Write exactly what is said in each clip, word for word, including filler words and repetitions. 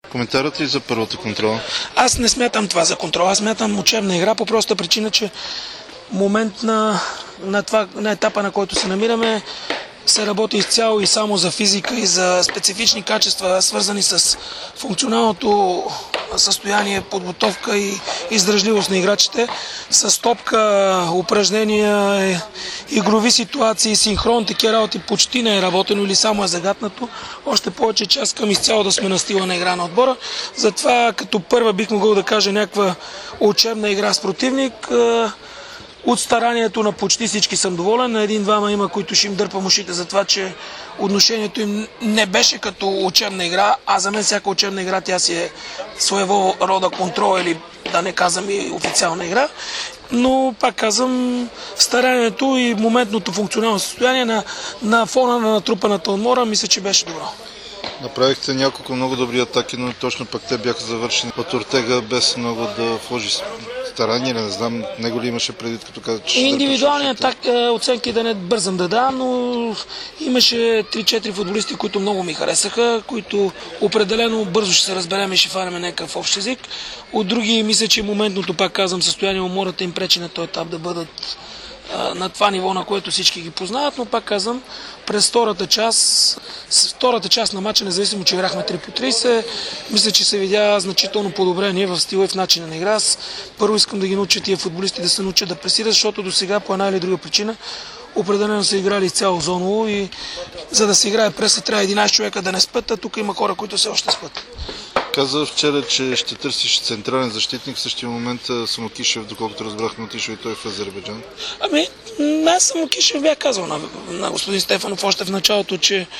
Коментарът ли за първата контрола? Аз не смятам това за контрол, аз смятам учебна игра по проста причина, че момент на, на, това, на етапа, на който се намираме, се работи изцяло и само за физика и за специфични качества, свързани с функционалното състояние, подготовка и издръжливост на играчите. С топка, упражнения, игрови ситуации, синхрон, такива работи почти не е работено или само е загатнато. Още повече, че аз искам изцяло да сме на стила на игра на отбора. Затова като първа бих могъл да кажа някаква учебна игра с противник. От старанието на почти всички съм доволен. На един-двама има, които ще им дърпам ушите за това, че отношението им не беше като учебна игра, а за мен всяка учебна игра тя си е своего рода контрол или да не казвам и официална игра. Но пак казвам, старанието и моментното функционално състояние на, на фона на натрупаната отмора мисля, че беше добро. Направихте няколко много добри атаки, но точно пък те бяха завършени от Ортега без много да вложи старание. Не знам, него ли имаше предвид, като каза, че... Индивидуални атаки, оценки да не бързам да дам, но имаше три-четири футболисти, които много ми харесаха, които определено бързо ще се разберем и ще фанеме някакъв общ език. От други мисля, че моментното, пак казвам, състояние умората им пречи на този етап да бъдат на това ниво, на което всички ги познават, но пак казвам, през втората част, втората част на матча, независимо, че играхме три по трийсет, мисля, че се видя значително подобрение в стила и в начина на игра. Първо искам да ги науча тия футболисти да се научат да пресират, защото до сега по една или друга причина определено са играли цяло зоново и за да се играе преса трябва единайсет човека да не спят, а тук има хора, които все още спят. Каза вчера, че ще търсиш централен защитник, в същия момент Самокишев, доколкото разбрахме, отишъл и той в Азербайджан. Ами, аз Самокишев бях казал на, на господин Стефанов още в началото, че е,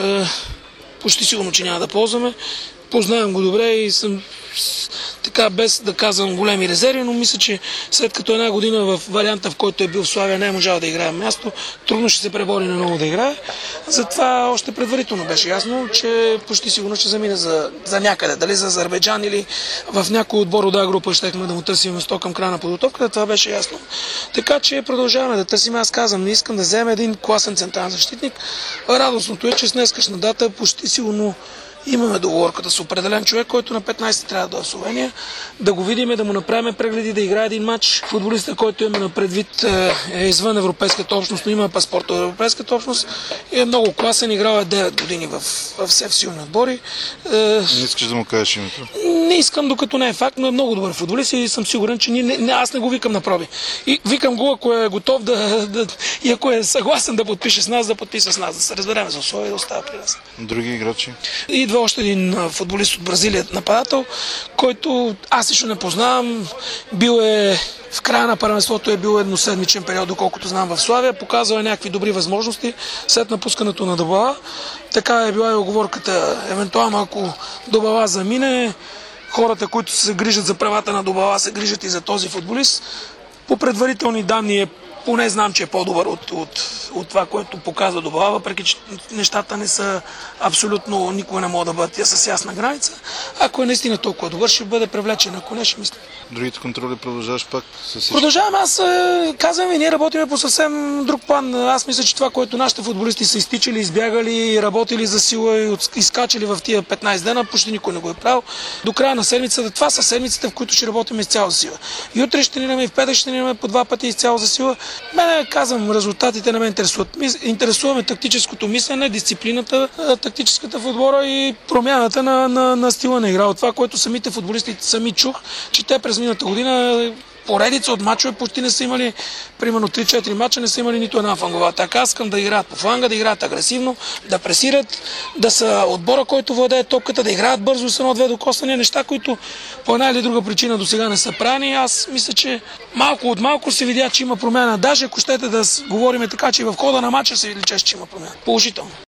почти сигурно, че няма да ползваме. Познавам го добре и съм така без да казвам големи резерви, но мисля, че след като една година в варианта, в който е бил в Славия, не е можал да играе място, трудно ще се пребори на ново да играе. Затова още предварително беше ясно, че почти сигурно ще замине за, за някъде, дали за Азербайджан или в някой отбор от А група щехме да му търсим место към края на подготовката, това беше ясно. Така че продължаваме да търсим. Аз казвам, не искам да взема един класен централен защитник. Радостното е, че с днескашна дата почти сигурно имаме договорката с определен човек, който на петнайсети трябва да дойде в Словения, да го видим, да му направим прегледи, да играе един матч. Футболистът, който имаме на предвид, е извън Европейската общност, но има паспорт от Европейската общност и е много класен, играл е девет години в, в все в силни отбори. Не искаш да му кажеш името? Не искам, докато не е факт, но е много добър футболист и съм сигурен, че не, не, аз не го викам на проби. И викам го, ако е готов да, да и ако е съгласен да подпише с нас, да подпише с нас, да се разберем за условия и да остава при нас. Други играчи? Идва още един футболист от Бразилия, нападател, който аз лично не познавам. Бил е в края на първенството, е бил едноседмичен период, доколкото знам в Славия. Показал е някакви добри възможности след напускането на Добала. Така е била и оговорката. Евентуално, ако Добала замине, хората, които се грижат за правата на Добала, се грижат и за този футболист. По предварителни данни е поне знам, че е по-добър от, от, от това, което показва Добала, въпреки че нещата не са абсолютно, никога не могат да бъдат тя с ясна граница. Ако е наистина толкова добър, ще бъде привлечен, ако не, ще мисля. Другите контроли продължаваш пак с всички? Продължавам, аз казвам и ние работим по съвсем друг план. Аз мисля, че това, което нашите футболисти са изтичали, избягали, работили за сила и изкачали в тия петнайсет дена, почти никой не го е правил. До края на седмицата, това са седмиците, в които ще работим изцяло за сила. Утре ще тренираме и в петък ще тренираме по два пъти изцяло за сила. Мене, казвам, резултатите не ме интересуват. Интересуваме тактическото мислене, дисциплината, тактическата в отбора и промяната на, на, на стила на игра. От това, което самите футболисти сами чух, че те през миналата година поредица от мачове почти не са имали, примерно три-четири мача не са имали нито една флангова атака. Аз искам да играят по фланга, да играят агресивно, да пресират, да са отбора, който владее топката, да играят бързо с едно-две докосвания, неща, които по една или друга причина до сега не са правени. Аз мисля, че малко от малко се видя, че има промяна. Даже ако щете да говорим така, че в хода на мача се види, че има промяна. Положително.